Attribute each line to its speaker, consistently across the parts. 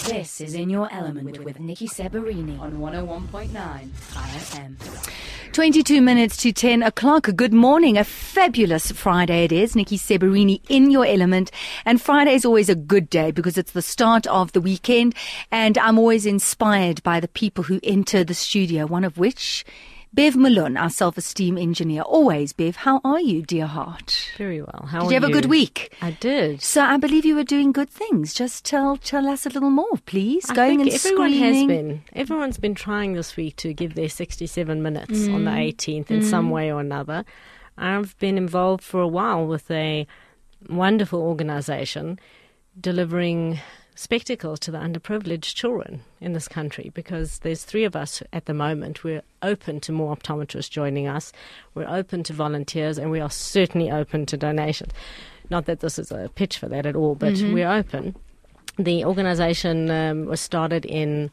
Speaker 1: This is In Your Element with Nikki Sabarini on 101.9 IFM.
Speaker 2: 22 minutes to 10 o'clock. Good morning. A fabulous Friday it is. Nikki Sabarini in your element. And Friday is always a good day because it's the start of the weekend. And I'm always inspired by the people who enter the studio, one of which, Bev Malone, our self-esteem engineer. Always, Bev, how are you, dear heart?
Speaker 3: Very well.
Speaker 2: Did you have a good week?
Speaker 3: I did.
Speaker 2: So I believe you were doing good things. Just tell us a little more, please.
Speaker 3: I
Speaker 2: Going
Speaker 3: think
Speaker 2: and
Speaker 3: everyone
Speaker 2: screening.
Speaker 3: has been. Everyone's been trying this week to give their 67 minutes on the 18th in some way or another. I've been involved for a while with a wonderful organisation delivering spectacles to the underprivileged children in this country, because there's 3 of us at the moment. We're open to more optometrists joining us. We're open to volunteers, and we are certainly open to donations. Not that this is a pitch for that at all, but we're open. The organisation was started in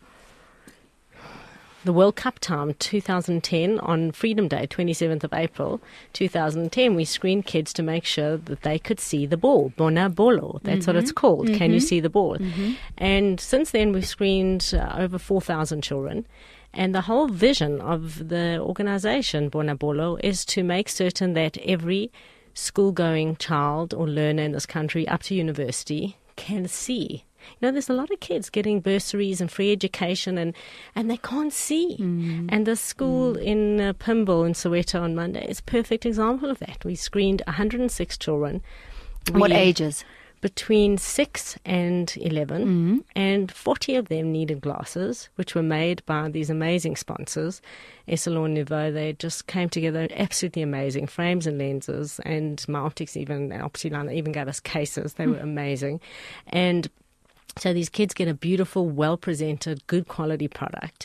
Speaker 3: the World Cup time, 2010, on Freedom Day, 27th of April, 2010. We screened kids to make sure that they could see the ball. Bona bolo, that's what it's called. Can you see the ball? And since then, we've screened over 4,000 children. And the whole vision of the organisation, Bona Bolo, is to make certain that every school-going child or learner in this country up to university can see. You know, there's a lot of kids getting bursaries and free education and they can't see. And the school in Pimble in Soweto on Monday is a perfect example of that. We screened 106 children.
Speaker 2: What ages?
Speaker 3: Between 6 and 11, and 40 of them needed glasses, which were made by these amazing sponsors, Essilor Nouveau. They just came together, absolutely amazing, frames and lenses, and my optics Optiline even gave us cases. They were amazing. And so these kids get a beautiful, well-presented, good quality product,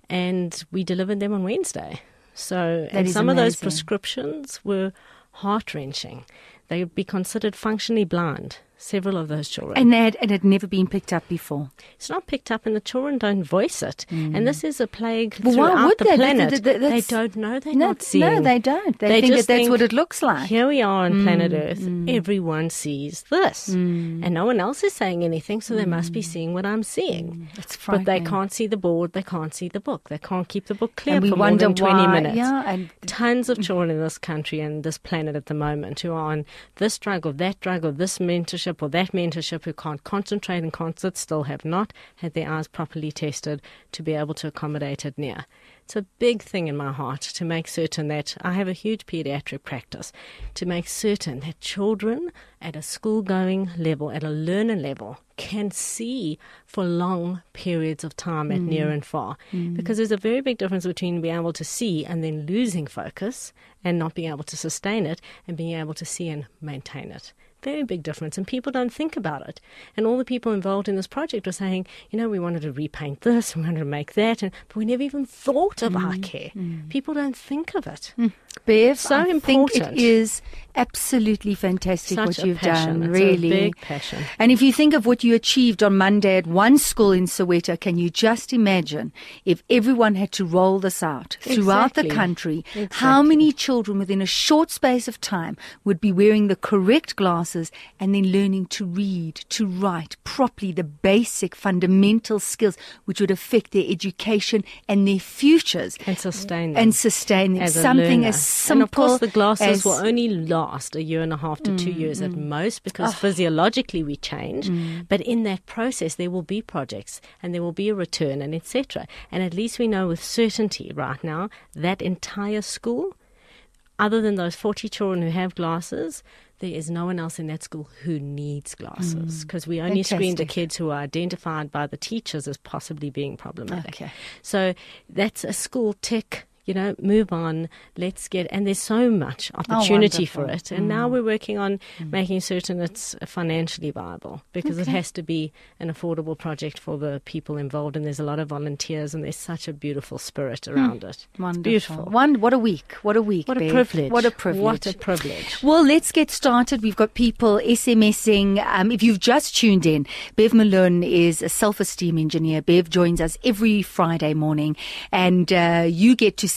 Speaker 3: and we delivered them on Wednesday. So and some of those prescriptions were heart-wrenching. They would be considered functionally blind, several of those children.
Speaker 2: And it had never been picked up before.
Speaker 3: It's not picked up, and the children don't voice it. And this is a plague
Speaker 2: Well, why
Speaker 3: throughout
Speaker 2: would
Speaker 3: the
Speaker 2: they?
Speaker 3: planet. They
Speaker 2: That's-
Speaker 3: don't know. They're not seeing.
Speaker 2: No, they don't. They think
Speaker 3: just
Speaker 2: that's what it looks like.
Speaker 3: Here we are on planet Earth. Everyone sees this. And no one else is saying anything, so they must be seeing what I'm seeing.
Speaker 2: It's
Speaker 3: But they
Speaker 2: frightening.
Speaker 3: can't see the board. They can't see the book. They can't keep the book clear
Speaker 2: And we
Speaker 3: for more
Speaker 2: wonder
Speaker 3: than 20
Speaker 2: why.
Speaker 3: minutes.
Speaker 2: Yeah, and
Speaker 3: Tons of children in this country and this planet at the moment who are on this drug or that drug or this mentorship or that mentorship, who can't concentrate and can't sit still, have not had their eyes properly tested to be able to accommodate it near. It's a big thing in my heart to make certain that I have a huge pediatric practice, to make certain that children at a school-going level, at a learner level, can see for long periods of time at near and far. Because there's a very big difference between being able to see and then losing focus and not being able to sustain it, and being able to see and maintain it. Very big difference, and people don't think about it. And all the people involved in this project were saying, we wanted to repaint this, we wanted to make that, but we never even thought of eye care. People don't think of it.
Speaker 2: Bev,
Speaker 3: So
Speaker 2: I think
Speaker 3: important.
Speaker 2: it is absolutely fantastic
Speaker 3: Such
Speaker 2: what
Speaker 3: a
Speaker 2: you've
Speaker 3: passion.
Speaker 2: done,
Speaker 3: It's
Speaker 2: really.
Speaker 3: a big passion.
Speaker 2: And if you think of what you achieved on Monday at one school in Soweto, can you just imagine if everyone had to roll this out throughout the
Speaker 3: Exactly.
Speaker 2: country, how many children within a short space of time would be wearing the correct glasses and then learning to read, to write properly, the basic fundamental skills which would affect their education and their futures.
Speaker 3: And sustain them.
Speaker 2: And sustain them.
Speaker 3: As a
Speaker 2: Something
Speaker 3: learner.
Speaker 2: as simple
Speaker 3: And of course, the glasses
Speaker 2: as-
Speaker 3: will only last a year and a half to 2 years at most, because physiologically we change. But in that process, there will be projects and there will be a return and etc. And at least we know with certainty right now that entire school, other than those 40 children who have glasses, there is no one else in that school who needs glasses, because we only screen the
Speaker 2: Fantastic.
Speaker 3: kids who are identified by the teachers as possibly being problematic.
Speaker 2: Okay.
Speaker 3: So that's a school tick. Move on, let's get, and there's so much opportunity for
Speaker 2: wonderful.
Speaker 3: it. And now we're working on making certain it's financially viable, because it has to be an affordable project for the people involved. And there's a lot of volunteers, and there's such a beautiful spirit around it.
Speaker 2: Wonderful.
Speaker 3: Beautiful.
Speaker 2: What a week. What a week.
Speaker 3: What a
Speaker 2: Bev.
Speaker 3: privilege.
Speaker 2: What a privilege.
Speaker 3: What a privilege.
Speaker 2: Well, let's get started. We've got people SMSing. If you've just tuned in, Bev Malone is a self-esteem engineer. Bev joins us every Friday morning, and you get to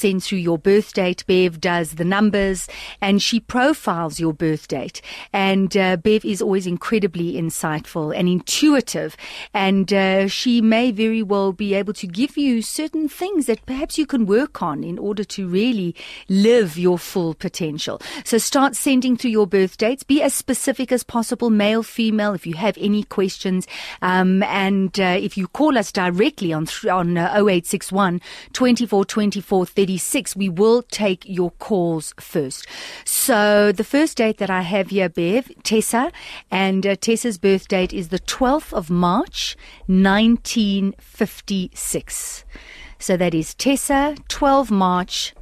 Speaker 2: sends through your birth date. Bev does the numbers, and she profiles your birth date. And Bev is always incredibly insightful and intuitive, and she may very well be able to give you certain things that perhaps you can work on in order to really live your full potential. So start sending through your birth dates. Be as specific as possible, male, female, if you have any questions. And if you call us directly on 0861 24 24 36, we will take your calls first. So the first date that I have here, Bev, Tessa, and Tessa's birth date is the 12th of March, 1956. So that is Tessa, 12 March,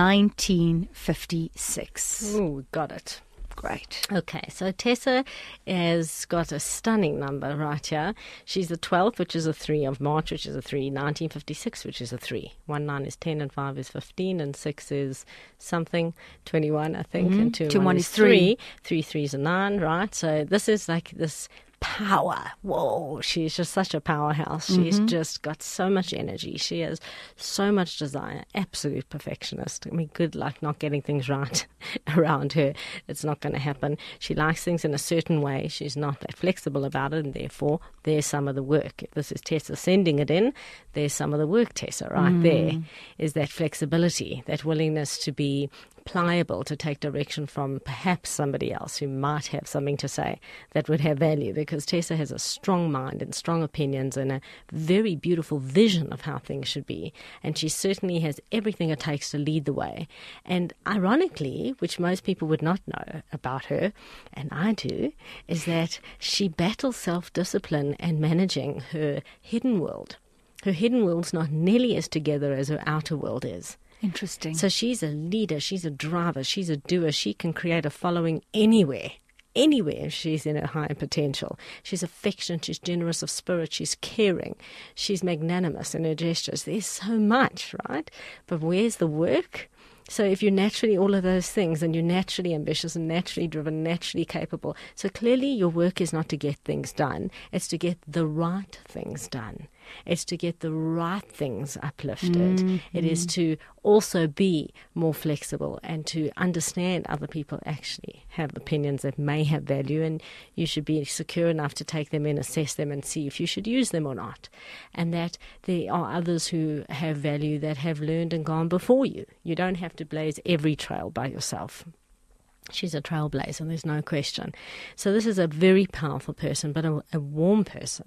Speaker 2: 1956.
Speaker 3: Oh, got it.
Speaker 2: Great.
Speaker 3: Okay, so Tessa has got a stunning number right here. She's the 12th, which is a 3 of March, which is a 3, 1956, which is a 3. 1, 9 is 10, and 5 is 15, and 6 is something, 21, I think, and 2, 1 is 3. 3, 3 is a 9, right? So this is like this power. Whoa, she's just such a powerhouse. She's just got so much energy. She has so much desire. Absolute perfectionist. I mean, good luck not getting things right around her. It's not going to happen. She likes things in a certain way. She's not that flexible about it, and therefore there's some of the work. If this is Tessa sending it in, there's some of the work, Tessa, right there, is that flexibility, that willingness to be pliable, to take direction from perhaps somebody else who might have something to say that would have value, because Tessa has a strong mind and strong opinions and a very beautiful vision of how things should be, and she certainly has everything it takes to lead the way. And ironically, which most people would not know about her, and I do, is that she battles self-discipline and managing her hidden world. Her hidden world's not nearly as together as her outer world is.
Speaker 2: Interesting.
Speaker 3: So she's a leader, she's a driver, she's a doer. She can create a following anywhere if she's in her higher potential. She's affectionate, she's generous of spirit, she's caring, she's magnanimous in her gestures. There's so much, right? But where's the work? So if you're naturally all of those things, and you're naturally ambitious and naturally driven, naturally capable, so clearly your work is not to get things done, it's to get the right things done. It's to get the right things uplifted. It is to also be more flexible and to understand other people actually have opinions that may have value, and you should be secure enough to take them in, assess them, and see if you should use them or not. And that there are others who have value that have learned and gone before you. You don't have to blaze every trail by yourself. She's a trailblazer, there's no question. So this is a very powerful person, but a warm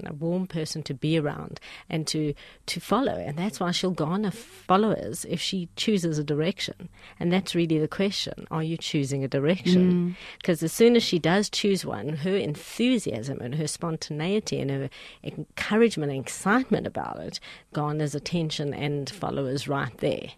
Speaker 3: person to be around and to follow. And that's why she'll garner followers if she chooses a direction. And that's really the question. Are you choosing a direction? Because as soon as she does choose one, her enthusiasm and her spontaneity and her encouragement and excitement about it garners attention and followers right there.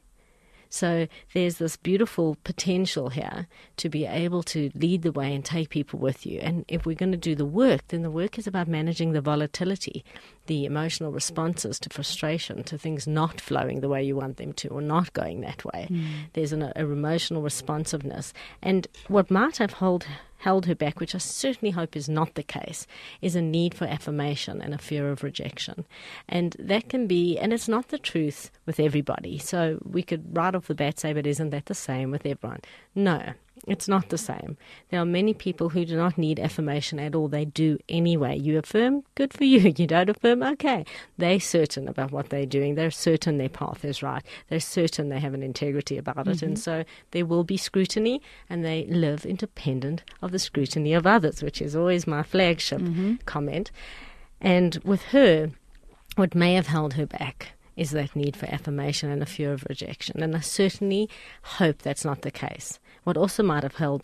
Speaker 3: So there's this beautiful potential here to be able to lead the way and take people with you. And if we're going to do the work, then the work is about managing the volatility, the emotional responses to frustration, to things not flowing the way you want them to or not going that way. There's an emotional responsiveness. And what might have held her back, which I certainly hope is not the case, is a need for affirmation and a fear of rejection. And that can be, and it's not the truth with everybody. So we could right off the bat say, but isn't that the same with everyone? No, it's not the same. There are many people who do not need affirmation at all. They do anyway. You affirm, good for you. You don't affirm, okay. They're certain about what they're doing. They're certain their path is right. They're certain they have an integrity about it. And so there will be scrutiny, and they live independent of the scrutiny of others, which is always my flagship comment. And with her, what may have held her back is that need for affirmation and a fear of rejection. And I certainly hope that's not the case. What also might have held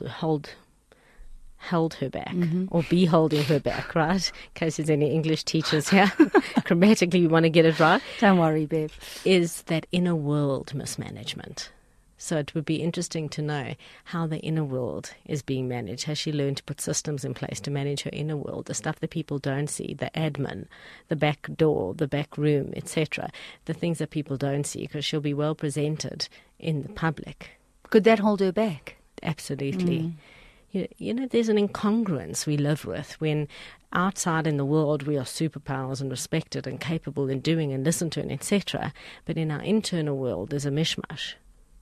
Speaker 3: her back, or be holding her back, right? In case there's any English teachers here, grammatically we want to get it right.
Speaker 2: Don't worry, babe.
Speaker 3: Is that inner world mismanagement. So it would be interesting to know how the inner world is being managed. Has she learned to put systems in place to manage her inner world, the stuff that people don't see, the admin, the back door, the back room, etc., the things that people don't see, because she'll be well presented in the public.
Speaker 2: Could that hold her back?
Speaker 3: Absolutely. You know, there's an incongruence we live with when outside in the world we are superpowers and respected and capable in doing and listen to and etc. But in our internal world there's a mishmash.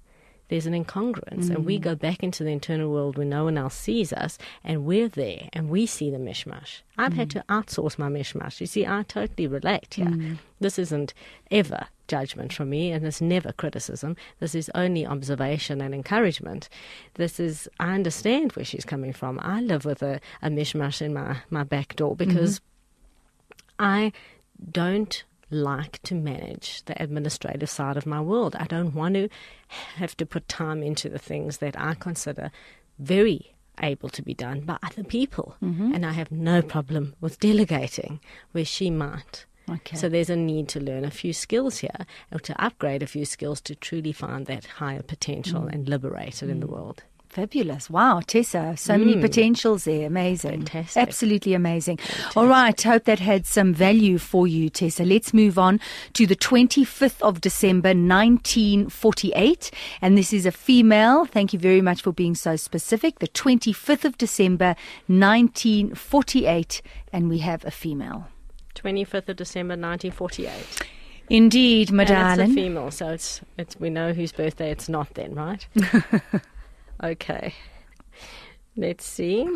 Speaker 3: there's an incongruence, and we go back into the internal world where no one else sees us, and we're there, and we see the mishmash. I've had to outsource my mishmash. You see, I totally relate here. This isn't ever judgment from me, and it's never criticism. This is only observation and encouragement. This is, I understand where she's coming from. I live with a mishmash in my back door because I don't like to manage the administrative side of my world. I don't want to have to put time into the things that I consider very able to be done by other people. And I have no problem with delegating where she might.
Speaker 2: Okay.
Speaker 3: So there's a need to learn a few skills here, or to upgrade a few skills to truly find that higher potential and liberate it in the world.
Speaker 2: Fabulous. Wow, Tessa, so many potentials there. Amazing.
Speaker 3: Fantastic.
Speaker 2: Absolutely amazing. All right, hope that had some value for you, Tessa. Let's move on to the 25th of December, 1948. And this is a female. Thank you very much for being so specific. The 25th of December, 1948. And we have a female.
Speaker 3: 25th of December, 1948.
Speaker 2: Indeed, my
Speaker 3: And it's
Speaker 2: darling.
Speaker 3: a female, so it's we know whose birthday it's not then, right? Okay. Let's see.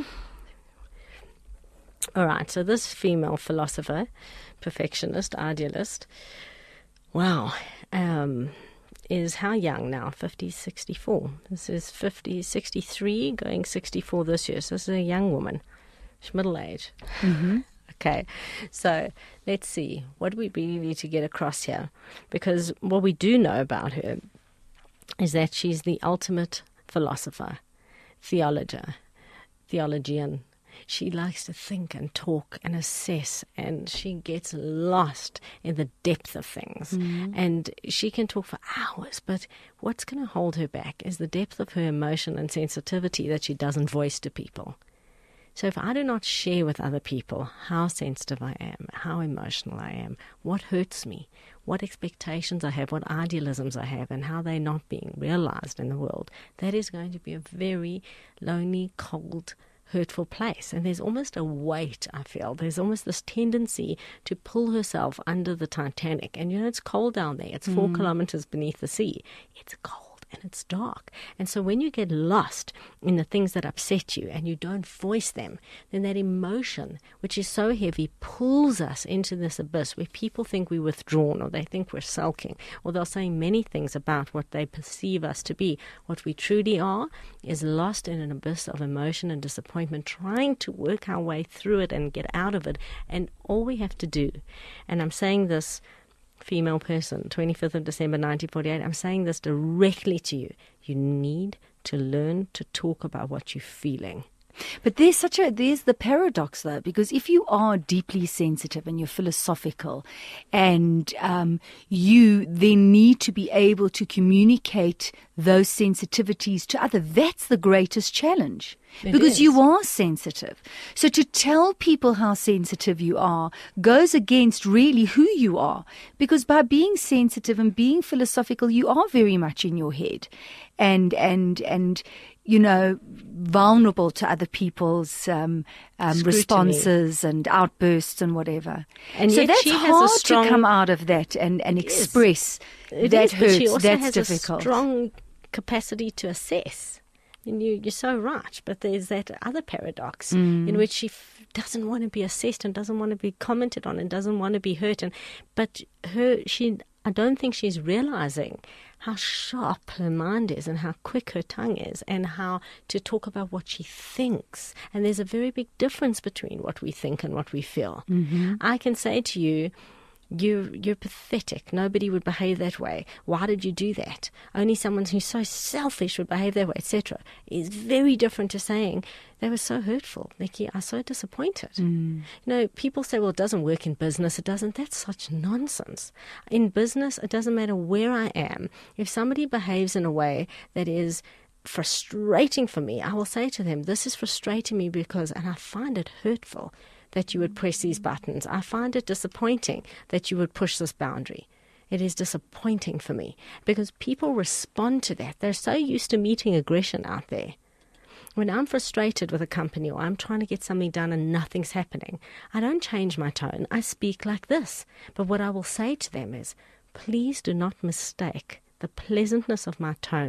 Speaker 3: All right, so this female philosopher, perfectionist, idealist, wow, is how young now? 64. This is 63, going 64 this year. So this is a young woman. She's middle age. Okay, so let's see. What do we really need to get across here? Because what we do know about her is that she's the ultimate philosopher, theologian. She likes to think and talk and assess, and she gets lost in the depth of things. And she can talk for hours, but what's going to hold her back is the depth of her emotion and sensitivity that she doesn't voice to people. So if I do not share with other people how sensitive I am, how emotional I am, what hurts me, what expectations I have, what idealisms I have, and how they're not being realized in the world, that is going to be a very lonely, cold, hurtful place. And there's almost a weight, I feel. There's almost this tendency to pull herself under the Titanic. And it's cold down there. It's 4 kilometers beneath the sea. It's cold. And it's dark. And so when you get lost in the things that upset you and you don't voice them, then that emotion, which is so heavy, pulls us into this abyss where people think we're withdrawn, or they think we're sulking, or they'll say many things about what they perceive us to be. What we truly are is lost in an abyss of emotion and disappointment, trying to work our way through it and get out of it. And all we have to do, and I'm saying this, female person, 25th of December 1948, I'm saying this directly to you. You need to learn to talk about what you're feeling.
Speaker 2: But there's the paradox though, because if you are deeply sensitive and you're philosophical, and you then need to be able to communicate those sensitivities to others, that's the greatest challenge. Because you are sensitive. So to tell people how sensitive you are goes against really who you are. Because by being sensitive and being philosophical, you are very much in your head and vulnerable to other people's responses and outbursts and whatever.
Speaker 3: And
Speaker 2: so
Speaker 3: yet
Speaker 2: that's
Speaker 3: she has
Speaker 2: hard
Speaker 3: a strong,
Speaker 2: to come out of that and express. That hurts.
Speaker 3: She also
Speaker 2: that's
Speaker 3: has
Speaker 2: difficult.
Speaker 3: A strong capacity to assess. And you're so right, but there's that other paradox in which she doesn't want to be assessed and doesn't want to be commented on and doesn't want to be hurt. But I don't think she's realizing how sharp her mind is and how quick her tongue is and how to talk about what she thinks. And there's a very big difference between what we think and what we feel. I can say to you, you're pathetic. Nobody would behave that way. Why did you do that? Only someone who's so selfish would behave that way, etc. Is very different to saying they were so hurtful, Nikki. I'm so disappointed. People say, well, it doesn't work in business. It doesn't. That's such nonsense. In business, it doesn't matter where I am. If somebody behaves in a way that is frustrating for me, I will say to them, this is frustrating me because, and I find it hurtful that you would press these buttons. I find it disappointing that you would push this boundary. It is disappointing for me because people respond to that. They're so used to meeting aggression out there. When I'm frustrated with a company or I'm trying to get something done and nothing's happening, I don't change my tone. I speak like this. But what I will say to them is, please do not mistake the pleasantness of my tone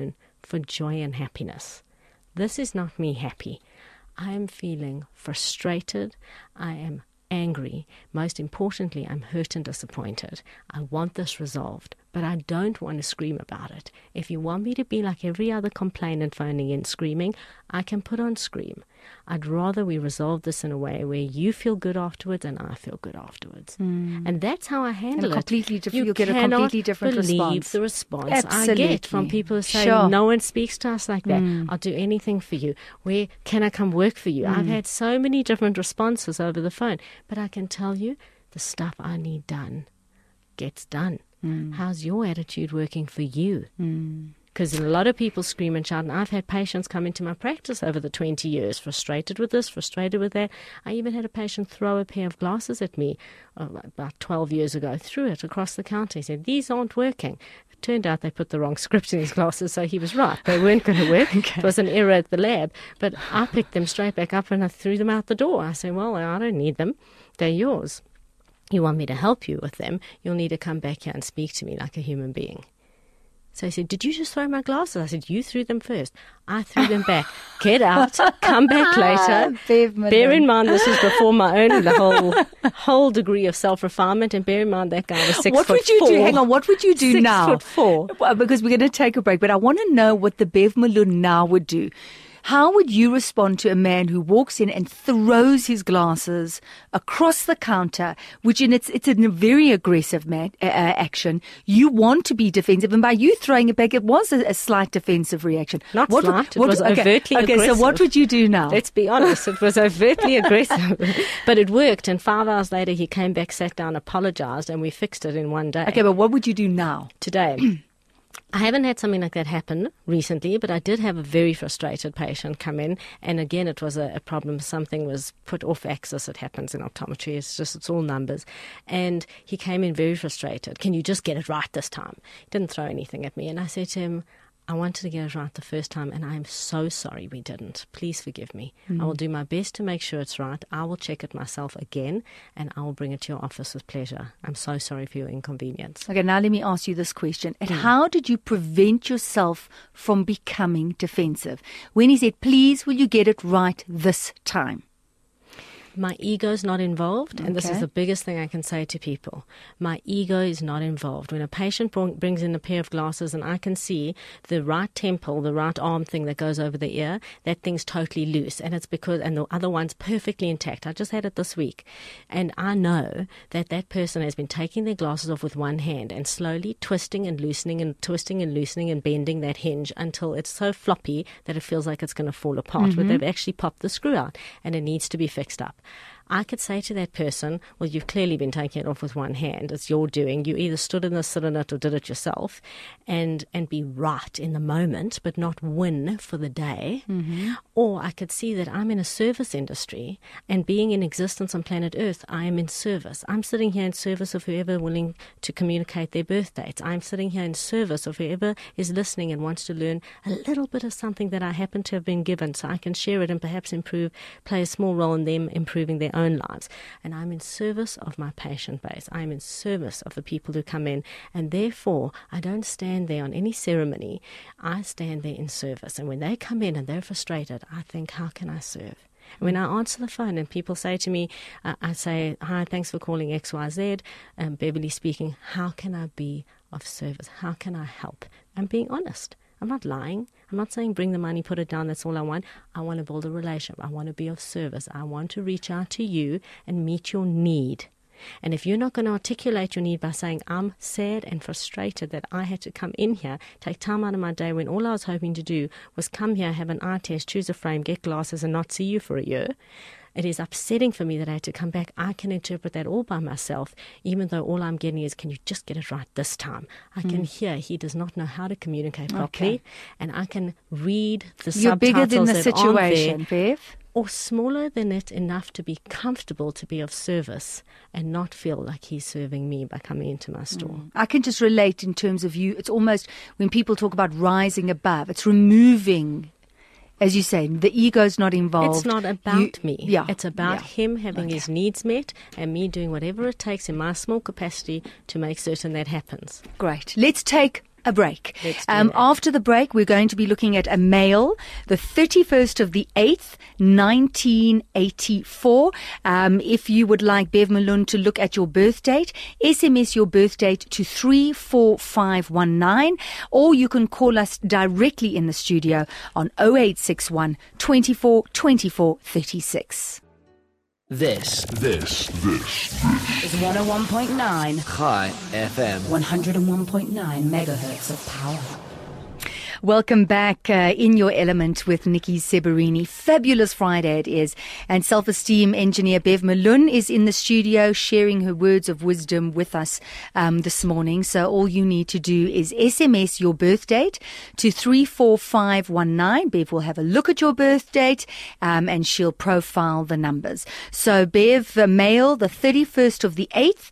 Speaker 3: for joy and happiness. This is not me happy. I am feeling frustrated. I am angry. Most importantly, I'm hurt and disappointed. I want this resolved, but I don't want to scream about it. If you want me to be like every other complainant phoning in screaming, I can put on scream. I'd rather we resolve this in a way where you feel good afterwards and I feel good afterwards. And that's how I handle it.
Speaker 2: You'll get a completely different response.
Speaker 3: The response
Speaker 2: Absolutely.
Speaker 3: I get from people who say,
Speaker 2: Sure.
Speaker 3: no one speaks to us like that. I'll do anything for you. Where can I come work for you? I've had so many different responses over the phone. But I can tell you, the stuff I need done gets done. How's your attitude working for you? Because a lot of people scream and shout, and I've had patients come into my practice over the 20 years, frustrated with this, frustrated with that. I even had a patient throw a pair of glasses at me about 12 years ago, threw it across the counter. He said, these aren't working. It turned out they put the wrong script in his glasses, so he was right. They weren't going to work. It was an error at the lab. But I picked them straight back up and I threw them out the door. I said, well, I don't need them. They're yours. You want me to help you with them, you'll need to come back here and speak to me like a human being. So he said, did you just throw my glasses? I said, you threw them first. I threw them back. Get out. Come back later. Bear in mind, this is before my own whole degree of self-refinement. And bear in mind, that guy was 6 foot 4.
Speaker 2: What would you do? Hang on. What would you do now?
Speaker 3: 6'4".
Speaker 2: Well, because we're going to take a break. But I want to know what the Bev Malone now would do. How would you respond to a man who walks in and throws his glasses across the counter, which it's a very aggressive action? You want to be defensive, and by you throwing it back, it was a slight defensive reaction.
Speaker 3: Not slight, it was overtly aggressive.
Speaker 2: Okay, so what would you do now?
Speaker 3: Let's be honest, it was overtly aggressive. But it worked, and 5 hours later he came back, sat down, apologized, and we fixed it in one day.
Speaker 2: Okay, but what would you do now?
Speaker 3: Today. I haven't had something like that happen recently, but I did have a very frustrated patient come in, and again, it was a problem. Something was put off axis. It happens in optometry. It's all numbers. And he came in very frustrated. Can you just get it right this time? He didn't throw anything at me. And I said to him, I wanted to get it right the first time, and I'm so sorry we didn't. Please forgive me. I will do my best to make sure it's right. I will check it myself again, and I will bring it to your office with pleasure. I'm so sorry for your inconvenience.
Speaker 2: Okay, now let me ask you this question. And how did you prevent yourself from becoming defensive? When he said, please, will you get it right this time?
Speaker 3: My ego's not involved, and this is the biggest thing I can say to people. My ego is not involved. When a patient brings in a pair of glasses and I can see the right temple, the right arm thing that goes over the ear, that thing's totally loose, and it's because, and the other one's perfectly intact. I just had it this week, and I know that that person has been taking their glasses off with one hand and slowly twisting and loosening and twisting and loosening and bending that hinge until it's so floppy that it feels like it's going to fall apart. But they've actually popped the screw out, and it needs to be fixed up. I could say to that person, well, you've clearly been taking it off with one hand. It's your doing. You either stood in the sit in it or did it yourself, and be right in the moment, but not win for the day. Or I could see that I'm in a service industry, and being in existence on planet Earth, I am in service. I'm sitting here in service of whoever willing to communicate their birth dates. I'm sitting here in service of whoever is listening and wants to learn a little bit of something that I happen to have been given, so I can share it and perhaps play a small role in them improving their own lives. And I'm in service of my patient base. I'm in service of the people who come in, and therefore I don't stand there on any ceremony. I stand there in service, and when they come in and they're frustrated, I think, how can I serve? When I answer the phone and people say to me, I say, hi, thanks for calling XYZ, Beverly speaking, how can I be of service? How can I help? I'm being honest. I'm not lying. I'm not saying bring the money, put it down, that's all I want. I want to build a relationship. I want to be of service. I want to reach out to you and meet your need. And if you're not going to articulate your need by saying, I'm sad and frustrated that I had to come in here, take time out of my day when all I was hoping to do was come here, have an eye test, choose a frame, get glasses and not see you for a year, it is upsetting for me that I had to come back. I can interpret that all by myself, even though all I'm getting is, can you just get it right this time? I can hear he does not know how to communicate properly, and I can read the
Speaker 2: You're
Speaker 3: subtitles
Speaker 2: bigger than the
Speaker 3: that
Speaker 2: situation,
Speaker 3: aren't there,
Speaker 2: Bev.
Speaker 3: or smaller than it enough to be comfortable to be of service and not feel like he's serving me by coming into my store.
Speaker 2: I can just relate in terms of you. It's almost when people talk about rising above, it's removing, as you say, the ego's not involved.
Speaker 3: It's not about me.
Speaker 2: Yeah.
Speaker 3: It's about him having his needs met and me doing whatever it takes in my small capacity to make certain that happens.
Speaker 2: Great. Let's take a break.
Speaker 3: Let's do that.
Speaker 2: After the break, we're going to be looking at a male, the 31st of the 8th, 1984. If you would like Bev Malone to look at your birth date, SMS your birth date to 34519, or you can call us directly in the studio on 0861 24 24 36.
Speaker 4: This
Speaker 1: is 101.9
Speaker 4: High FM.
Speaker 1: 101.9 megahertz of power.
Speaker 2: Welcome back in your element with Nikki Seberini. Fabulous Friday it is. And self-esteem engineer Bev Malone is in the studio sharing her words of wisdom with us this morning. So all you need to do is SMS your birth date to 34519. Bev will have a look at your birth date and she'll profile the numbers. So Bev, male, the 31st of the 8th,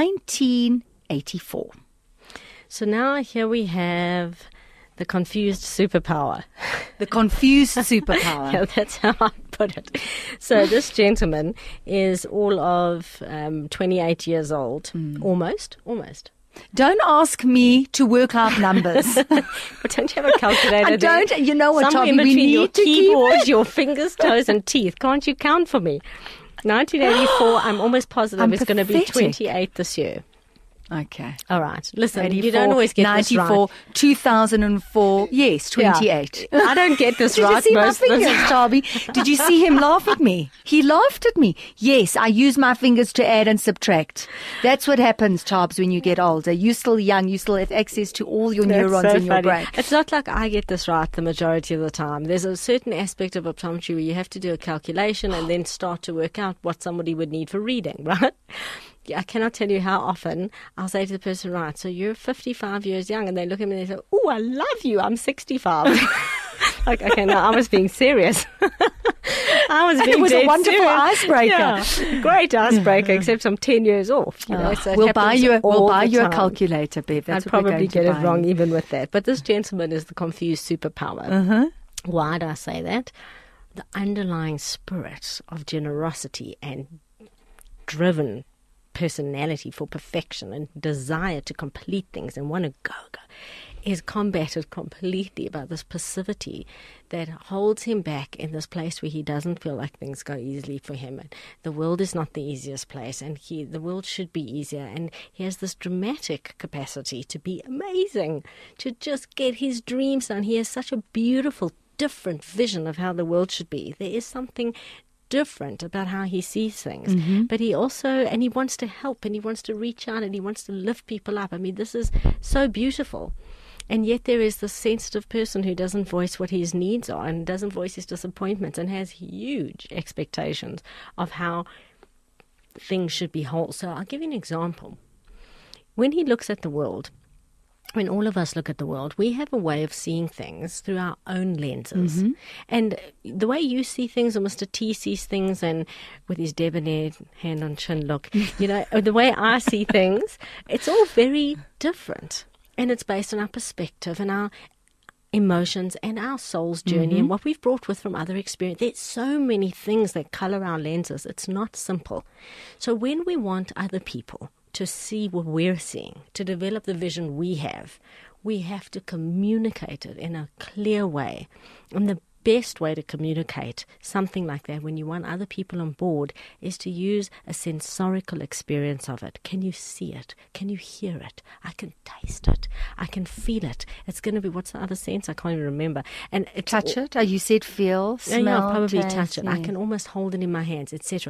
Speaker 2: 1984.
Speaker 3: So now here we have the confused superpower.
Speaker 2: The confused superpower.
Speaker 3: Yeah, that's how I put it. So this gentleman is all of 28 years old. Almost.
Speaker 2: Don't ask me to work out numbers.
Speaker 3: But don't you have a calculator?
Speaker 2: I don't. You know what,
Speaker 3: Somewhere
Speaker 2: Tommy?
Speaker 3: in between
Speaker 2: We
Speaker 3: your
Speaker 2: need to
Speaker 3: keyboard, your fingers, toes, and teeth. Can't you count for me? 1984. I'm almost positive it's going to be 28 this year.
Speaker 2: Okay.
Speaker 3: All right. Listen,
Speaker 2: 84,
Speaker 3: you don't always get
Speaker 2: 94,
Speaker 3: this right.
Speaker 2: 2004. Yes, 28.
Speaker 3: Yeah. I don't get this
Speaker 2: Did
Speaker 3: right
Speaker 2: you see my
Speaker 3: most of the
Speaker 2: fingers,
Speaker 3: time.
Speaker 2: Darby? Did you see him laugh at me? He laughed at me. Yes, I use my fingers to add and subtract. That's what happens, Tarbs, when you get older. You're still young. You still have access to all your neurons
Speaker 3: so
Speaker 2: in your
Speaker 3: funny.
Speaker 2: brain.
Speaker 3: It's not like I get this right the majority of the time. There's a certain aspect of optometry where you have to do a calculation and then start to work out what somebody would need for reading, right? I cannot tell you how often I'll say to the person, right, so you're 55 years young, and they look at me and they say, oh, I love you, I'm 65. Like, okay, no, I was being serious. I was being
Speaker 2: It was a
Speaker 3: dead
Speaker 2: wonderful
Speaker 3: serious.
Speaker 2: icebreaker.
Speaker 3: Yeah, great icebreaker, except I'm 10 years off. You know, so it
Speaker 2: We'll buy
Speaker 3: happens
Speaker 2: you a
Speaker 3: all the
Speaker 2: a
Speaker 3: time.
Speaker 2: calculator, Bev. That's
Speaker 3: I'd
Speaker 2: what we're
Speaker 3: probably
Speaker 2: going to
Speaker 3: get it
Speaker 2: buy
Speaker 3: wrong
Speaker 2: you.
Speaker 3: even with that. But this gentleman is the confused superpower. Why do I say that? The underlying spirit of generosity and driven personality for perfection and desire to complete things and want to go is combated completely by this passivity that holds him back in this place where he doesn't feel like things go easily for him, and the world is not the easiest place, and the world should be easier, and he has this dramatic capacity to be amazing, to just get his dreams done. He has such a beautiful, different vision of how the world should be. There is something different about how he sees things, but he also, and he wants to help, and he wants to reach out, and he wants to lift people up. I mean, this is so beautiful. And yet there is this sensitive person who doesn't voice what his needs are and doesn't voice his disappointments and has huge expectations of how things should be whole. So I'll give you an example. When he looks at the world, when all of us look at the world, we have a way of seeing things through our own lenses. And the way you see things, or Mr. T sees things, and with his debonair hand on chin look, you know, the way I see things, it's all very different. And it's based on our perspective and our emotions and our soul's journey and what we've brought with from other experience. There's so many things that color our lenses. It's not simple. So when we want other people to see what we're seeing, to develop the vision we have to communicate it in a clear way. And the best way to communicate something like that when you want other people on board is to use a sensorical experience of it. Can you see it? Can you hear it? I can taste it. I can feel it. It's going to be, what's the other sense? I can't even remember. And
Speaker 2: Touch it? Oh, you said feel, smell,
Speaker 3: yeah, I'll probably
Speaker 2: taste,
Speaker 3: touch it.
Speaker 2: yeah.
Speaker 3: I can almost hold it in my hands, etc.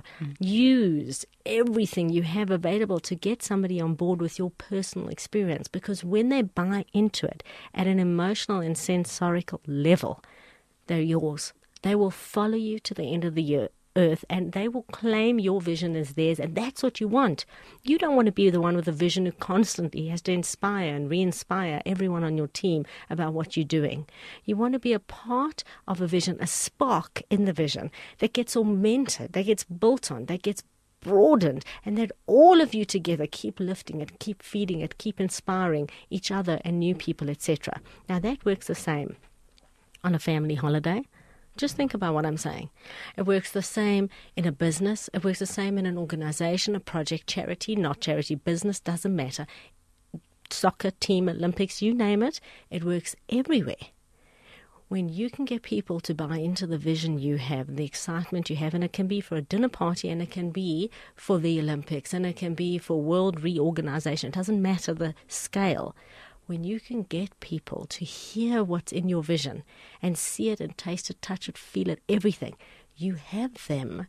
Speaker 3: Use everything you have available to get somebody on board with your personal experience, because when they buy into it at an emotional and sensorical level, they're yours. They will follow you to the end of the earth, and they will claim your vision as theirs, and that's what you want. You don't want to be the one with a vision who constantly has to inspire and re-inspire everyone on your team about what you're doing. You want to be a part of a vision, a spark in the vision that gets augmented, that gets built on, that gets broadened, and that all of you together keep lifting it, keep feeding it, keep inspiring each other and new people, etc. Now that works the same on a family holiday. Just think about what I'm saying. It works the same in a business. It works the same in an organization, a project, charity, not charity, business, doesn't matter. soccer team, Olympics, you name it. It works everywhere. When you can get people to buy into the vision you have, the excitement you have, and it can be for a dinner party, and it can be for the Olympics, and it can be for world reorganization. It doesn't matter the scale. When you can get people to hear what's in your vision and see it and taste it, touch it, feel it, everything, you have them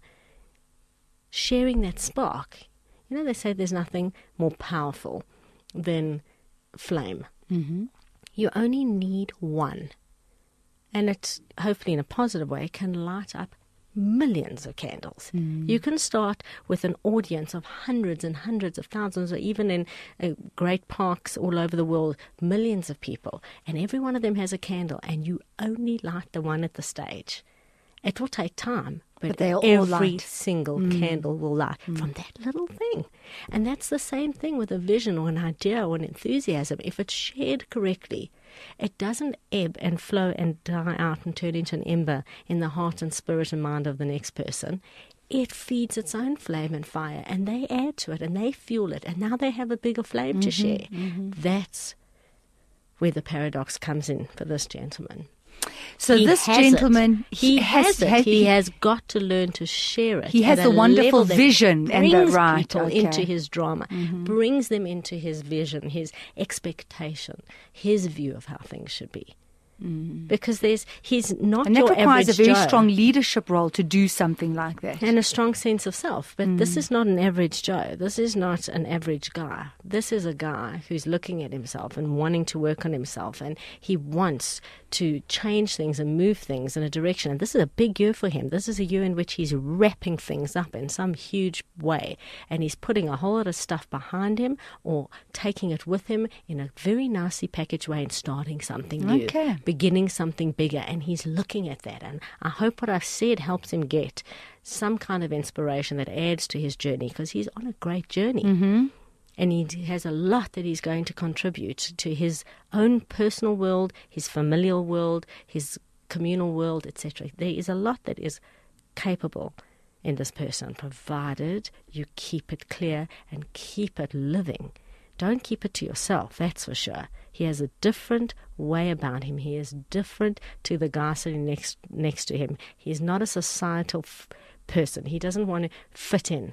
Speaker 3: sharing that spark. You know, they say there's nothing more powerful than flame.
Speaker 2: Mm-hmm.
Speaker 3: You only need one. And it, hopefully in a positive way, can light up millions of candles. You can start with an audience of hundreds and hundreds of thousands, or even in great parks all over the world, millions of people. And every one of them has a candle, and you only light the one at the stage. It will take time, but
Speaker 2: they'll all
Speaker 3: every
Speaker 2: light.
Speaker 3: single candle will light from that little thing. And that's the same thing with a vision or an idea or an enthusiasm. If it's shared correctly, it doesn't ebb and flow and die out and turn into an ember in the heart and spirit and mind of the next person. It feeds its own flame and fire, and they add to it, and they fuel it, and now they have a bigger flame to share. That's where the paradox comes in for this gentleman.
Speaker 2: So this gentleman,
Speaker 3: he has it. He has got to learn to share it.
Speaker 2: He has the wonderful vision and the right
Speaker 3: people
Speaker 2: okay.
Speaker 3: into his drama, brings them into his vision, his expectation, his view of how things should be. Because he's not
Speaker 2: and
Speaker 3: your
Speaker 2: that requires a
Speaker 3: average
Speaker 2: very
Speaker 3: Joe.
Speaker 2: strong leadership role to do something like that.
Speaker 3: And a strong sense of self. But this is not an average Joe. This is not an average guy. This is a guy who's looking at himself and wanting to work on himself. And he wants to change things and move things in a direction. And this is a big year for him. This is a year in which he's wrapping things up in some huge way. And he's putting a whole lot of stuff behind him or taking it with him in a very nicely packaged way and starting something new.
Speaker 2: Okay.
Speaker 3: Beginning something bigger, and he's looking at that. And I hope what I've said helps him get some kind of inspiration that adds to his journey, because he's on a great journey. And he has a lot that he's going to contribute to his own personal world, his familial world, his communal world, etc. There is a lot that is capable in this person, provided you keep it clear and keep it living. Don't keep it to yourself, that's for sure. He has a different way about him. He is different to the guy sitting next to him. He's not a societal person. He doesn't want to fit in.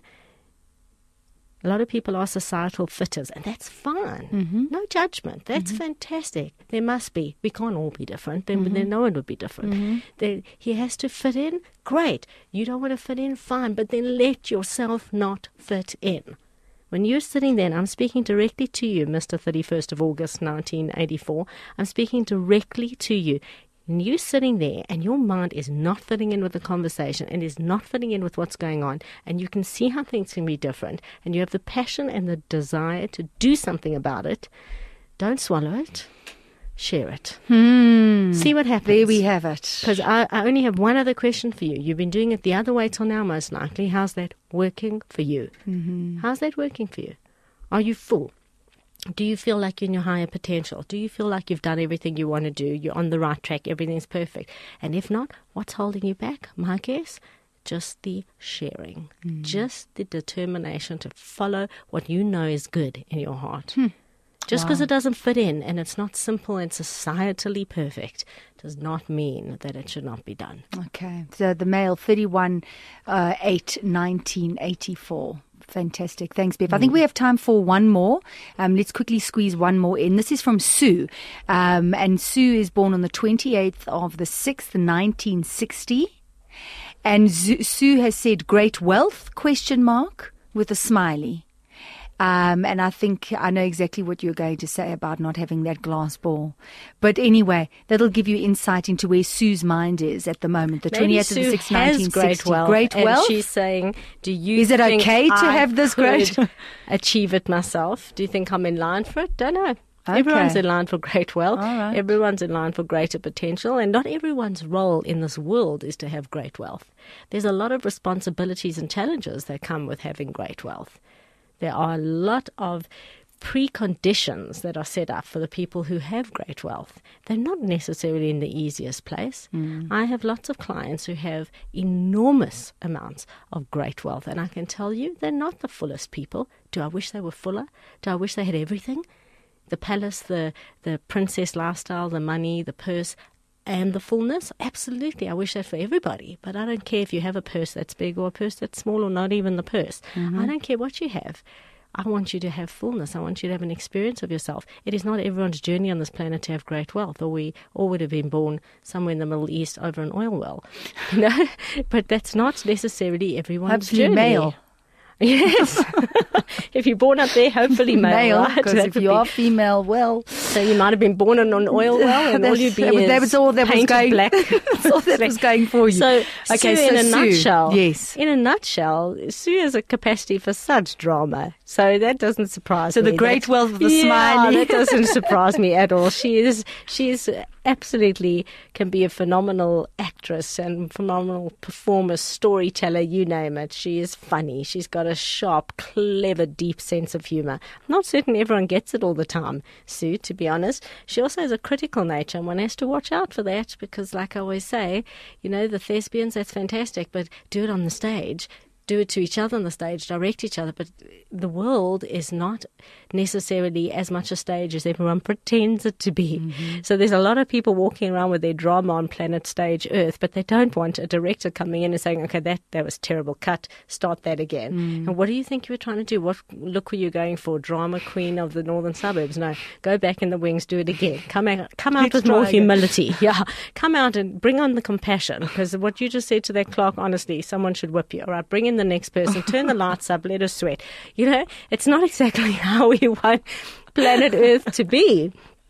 Speaker 3: A lot of people are societal fitters, and that's fine. No judgment. That's fantastic. There must be. We can't all be different. Then no one would be different. He has to fit in. Great. You don't want to fit in? Fine. But then let yourself not fit in. When you're sitting there, and I'm speaking directly to you, Mr. 31st of August, 1984, I'm speaking directly to you. And you're sitting there, and your mind is not fitting in with the conversation and is not fitting in with what's going on, and you can see how things can be different, and you have the passion and the desire to do something about it. Don't swallow it. Share it. See what happens.
Speaker 2: There we have it.
Speaker 3: Because I only have one other question for you. You've been doing it the other way till now, most likely. How's that working for you? How's that working for you? Are you full? Do you feel like you're in your higher potential? Do you feel like you've done everything you want to do? You're on the right track. Everything's perfect. And if not, what's holding you back? My guess, just the sharing. Just the determination to follow what you know is good in your heart. Just because it doesn't fit in and it's not simple and societally perfect does not mean that it should not be done.
Speaker 2: Okay. So the mail, 31/8/1984. Fantastic. Thanks, Bev. I think we have time for one more. Let's quickly squeeze one more in. This is from Sue. And Sue is born on the 28th of the 6th, 1960. And Sue has said great wealth, ? With a smiley. And I think I know exactly what you're going to say about not having that glass ball. But anyway, that'll give you insight into where Sue's mind is at the moment. The 28th of the 6th, 1960.
Speaker 3: Great wealth.
Speaker 2: And
Speaker 3: she's saying, do you
Speaker 2: Is it
Speaker 3: think
Speaker 2: okay to
Speaker 3: I
Speaker 2: have this great?
Speaker 3: could achieve it myself? Do you think I'm in line for it? Don't know.
Speaker 2: Okay.
Speaker 3: Everyone's in line for great wealth.
Speaker 2: All right.
Speaker 3: Everyone's in line for greater potential. And not everyone's role in this world is to have great wealth. There's a lot of responsibilities and challenges that come with having great wealth. There are a lot of preconditions that are set up for the people who have great wealth. They're not necessarily in the easiest place. I have lots of clients who have enormous amounts of great wealth, and I can tell you they're not the fullest people. Do I wish they were fuller? Do I wish they had everything? the palace, the princess lifestyle, the money, the purse, and the fullness? Absolutely. I wish that for everybody. But I don't care if you have a purse that's big or a purse that's small or not even the purse. I don't care what you have. I want you to have fullness. I want you to have an experience of yourself. It is not everyone's journey on this planet to have great wealth, or we all would have been born somewhere in the Middle East over an oil well. But that's not necessarily everyone's
Speaker 2: Hopefully
Speaker 3: journey.
Speaker 2: male.
Speaker 3: Yes. If you're born up there, hopefully male, right?
Speaker 2: Because if you are female, well,
Speaker 3: so you might have been born in an oil well, and all you'd be
Speaker 2: that was all that was
Speaker 3: painted
Speaker 2: going.
Speaker 3: black.
Speaker 2: That's all that was going for you.
Speaker 3: So,
Speaker 2: okay,
Speaker 3: Sue, in a nutshell,
Speaker 2: yes.
Speaker 3: In a nutshell, Sue has a capacity for such drama. So that doesn't surprise me.
Speaker 2: So the great wealth of the
Speaker 3: yeah,
Speaker 2: smiley.
Speaker 3: that doesn't surprise me at all. She is absolutely can be a phenomenal actress and phenomenal performer, storyteller, you name it. She is funny. She's got a sharp, clever, deep sense of humour. I'm not certain everyone gets it all the time, Sue, to be honest. She also has a critical nature, and one has to watch out for that because, like I always say, the thespians, that's fantastic, but do it on the stage. Do it to each other on the stage, direct each other. But the world is not necessarily as much a stage as everyone pretends it to be. So there's a lot of people walking around with their drama on planet stage Earth, but they don't want a director coming in and saying, okay, that was terrible, cut, start that again. And what do you think you were trying to do? What look were you going for? Drama queen of the northern suburbs? No, go back in the wings, do it again. Come out with more humility. Yeah, come out and bring on the compassion, because what you just said to that clerk, honestly, someone should whip you. All right, bring in the next person, turn the lights up, let us sweat. It's not exactly how we want planet Earth to be.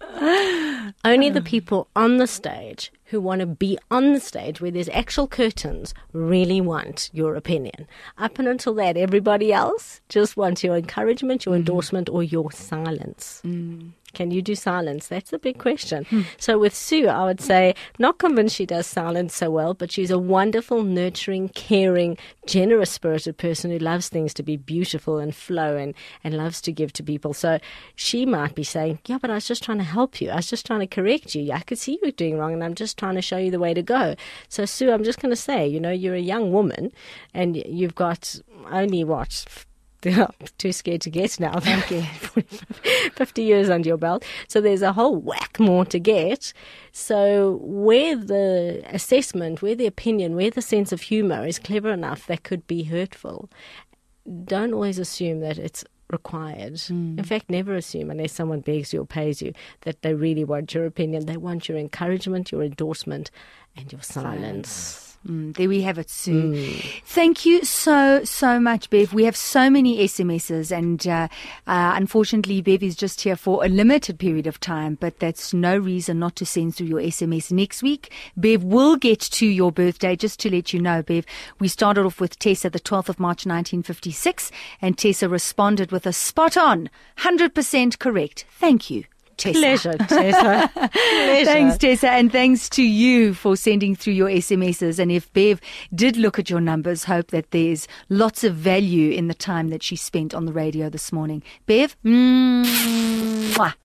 Speaker 3: Only the people on the stage who want to be on the stage where there's actual curtains really want your opinion. Up and until that, everybody else just wants your encouragement, your endorsement, or your silence. Can you do silence? That's the big question. So with Sue, I would say, not convinced she does silence so well, but she's a wonderful, nurturing, caring, generous-spirited person who loves things to be beautiful and flow and loves to give to people. So she might be saying, yeah, but I was just trying to help you. I was just trying to correct you. I could see you were doing wrong, and I'm just trying to show you the way to go. So Sue, I'm just going to say, you're a young woman, and you've got only, too scared to guess now. Thank you. 50 years under your belt. So there's a whole whack more to get. So where the assessment, where the opinion, where the sense of humour is clever enough that could be hurtful, don't always assume that it's required. In fact, never assume, unless someone begs you or pays you, that they really want your opinion. They want your encouragement, your endorsement, and your silence.
Speaker 2: There we have it, Sue. Thank you so much, Bev. We have so many SMSs, and unfortunately, Bev is just here for a limited period of time, but that's no reason not to send through your SMS next week. Bev will get to your birthday. Just to let you know, Bev, we started off with Tessa, the 12th of March, 1956, and Tessa responded with a spot-on, 100% correct. Thank you, Tessa.
Speaker 3: Pleasure, Tessa. Pleasure.
Speaker 2: Thanks, Tessa, and thanks to you for sending through your SMSs. And if Bev did look at your numbers, hope that there's lots of value in the time that she spent on the radio this morning. Bev, mwah.